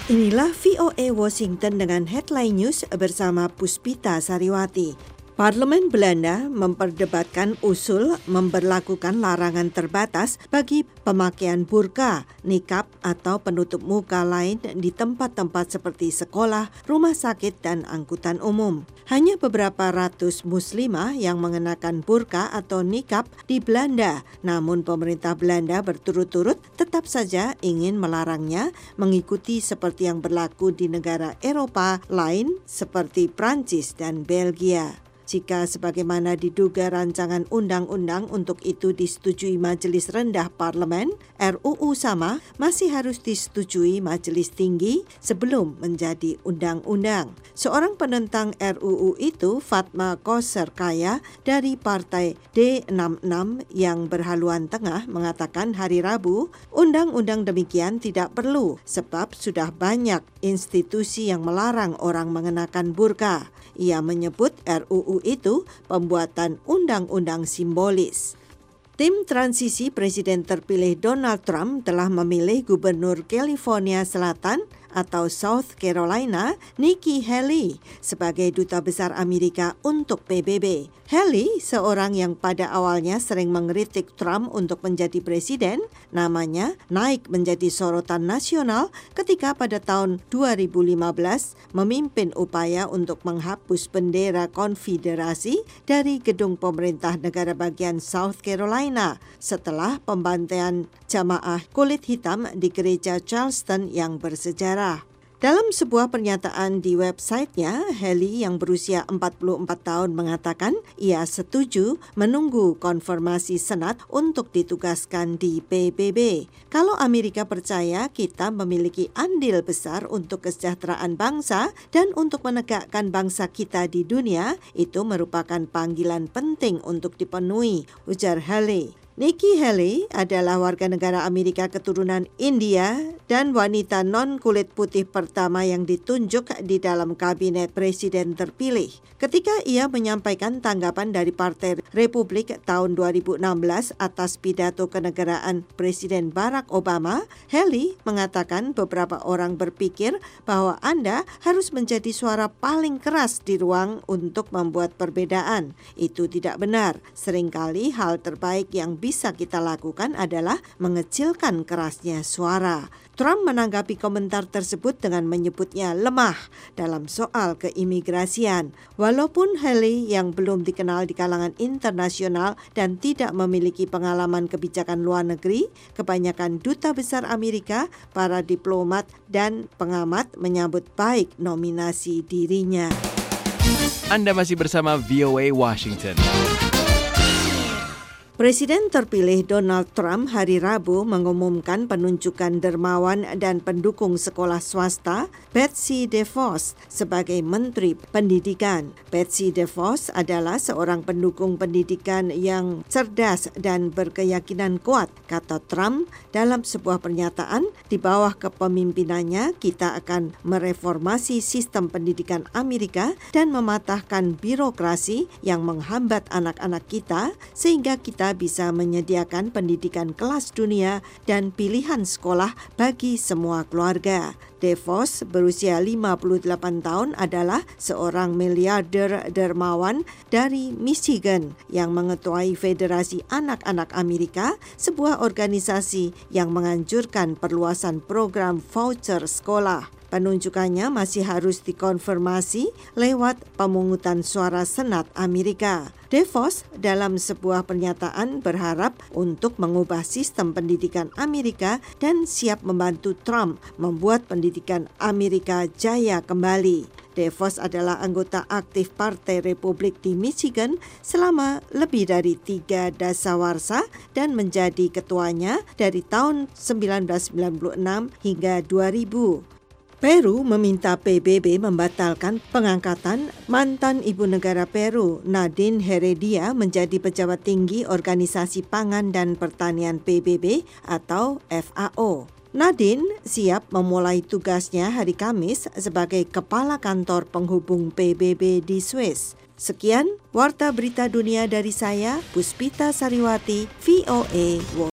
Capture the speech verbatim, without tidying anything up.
Inilah V O A Washington dengan headline news bersama Puspita Sariwati. Parlemen Belanda memperdebatkan usul memberlakukan larangan terbatas bagi pemakaian burka, nikab atau penutup muka lain di tempat-tempat seperti sekolah, rumah sakit, dan angkutan umum. Hanya beberapa ratus muslimah yang mengenakan burka atau nikab di Belanda, namun pemerintah Belanda berturut-turut tetap saja ingin melarangnya mengikuti seperti yang berlaku di negara Eropa lain seperti Prancis dan Belgia. Jika sebagaimana diduga rancangan undang-undang untuk itu disetujui Majelis Rendah Parlemen, R U U sama masih harus disetujui Majelis Tinggi sebelum menjadi undang-undang. Seorang penentang R U U itu, Fatma Koser Kaya dari Partai D enam puluh enam yang berhaluan tengah, mengatakan hari Rabu, undang-undang demikian tidak perlu sebab sudah banyak institusi yang melarang orang mengenakan burka. Ia menyebut R U U itu pembuatan undang-undang simbolis. Tim transisi Presiden terpilih Donald Trump telah memilih Gubernur California Selatan atau South Carolina, Nikki Haley, sebagai Duta Besar Amerika untuk P B B. Haley, seorang yang pada awalnya sering mengkritik Trump untuk menjadi presiden, namanya naik menjadi sorotan nasional ketika pada tahun dua ribu lima belas memimpin upaya untuk menghapus bendera konfederasi dari gedung pemerintah negara bagian South Carolina setelah pembantaian jamaah kulit hitam di gereja Charleston yang bersejarah. Dalam sebuah pernyataan di websitenya, Haley yang berusia empat puluh empat tahun mengatakan ia setuju menunggu konfirmasi Senat untuk ditugaskan di P B B. Kalau Amerika percaya kita memiliki andil besar untuk kesejahteraan bangsa dan untuk menegakkan bangsa kita di dunia, itu merupakan panggilan penting untuk dipenuhi, ujar Haley. Nikki Haley adalah warga negara Amerika keturunan India dan wanita non-kulit putih pertama yang ditunjuk di dalam kabinet presiden terpilih. Ketika ia menyampaikan tanggapan dari Partai Republik tahun dua ribu enam belas atas pidato kenegaraan Presiden Barack Obama, Haley mengatakan beberapa orang berpikir bahwa Anda harus menjadi suara paling keras di ruang untuk membuat perbedaan. Itu tidak benar. Seringkali hal terbaik yang bisa kita lakukan adalah mengecilkan kerasnya suara. Trump menanggapi komentar tersebut dengan menyebutnya lemah dalam soal keimigrasian. Walaupun Haley yang belum dikenal di kalangan internasional dan tidak memiliki pengalaman kebijakan luar negeri, kebanyakan duta besar Amerika, para diplomat, dan pengamat menyambut baik nominasi dirinya. Anda masih bersama V O A Washington. Presiden terpilih Donald Trump hari Rabu mengumumkan penunjukan dermawan dan pendukung sekolah swasta Betsy DeVos sebagai Menteri Pendidikan. Betsy DeVos adalah seorang pendukung pendidikan yang cerdas dan berkeyakinan kuat, kata Trump dalam sebuah pernyataan. Di bawah kepemimpinannya, kita akan mereformasi sistem pendidikan Amerika dan mematahkan birokrasi yang menghambat anak-anak kita sehingga kita bisa menyediakan pendidikan kelas dunia dan pilihan sekolah bagi semua keluarga. DeVos berusia lima puluh delapan tahun adalah seorang miliarder dermawan dari Michigan yang mengetuai Federasi Anak-anak Amerika, sebuah organisasi yang menganjurkan perluasan program voucher sekolah. Penunjukannya masih harus dikonfirmasi lewat pemungutan suara Senat Amerika. DeVos dalam sebuah pernyataan berharap untuk mengubah sistem pendidikan Amerika dan siap membantu Trump membuat pendidikan Amerika jaya kembali. DeVos adalah anggota aktif Partai Republik di Michigan selama lebih dari tiga dasawarsa dan menjadi ketuanya dari tahun seribu sembilan ratus sembilan puluh enam hingga dua ribu. Peru meminta P B B membatalkan pengangkatan mantan Ibu Negara Peru Nadine Heredia menjadi pejabat tinggi Organisasi Pangan dan Pertanian P B B atau F A O. Nadine siap memulai tugasnya hari Kamis sebagai Kepala Kantor Penghubung P B B di Swiss. Sekian Warta Berita Dunia dari saya, Puspita Sariwati, V O A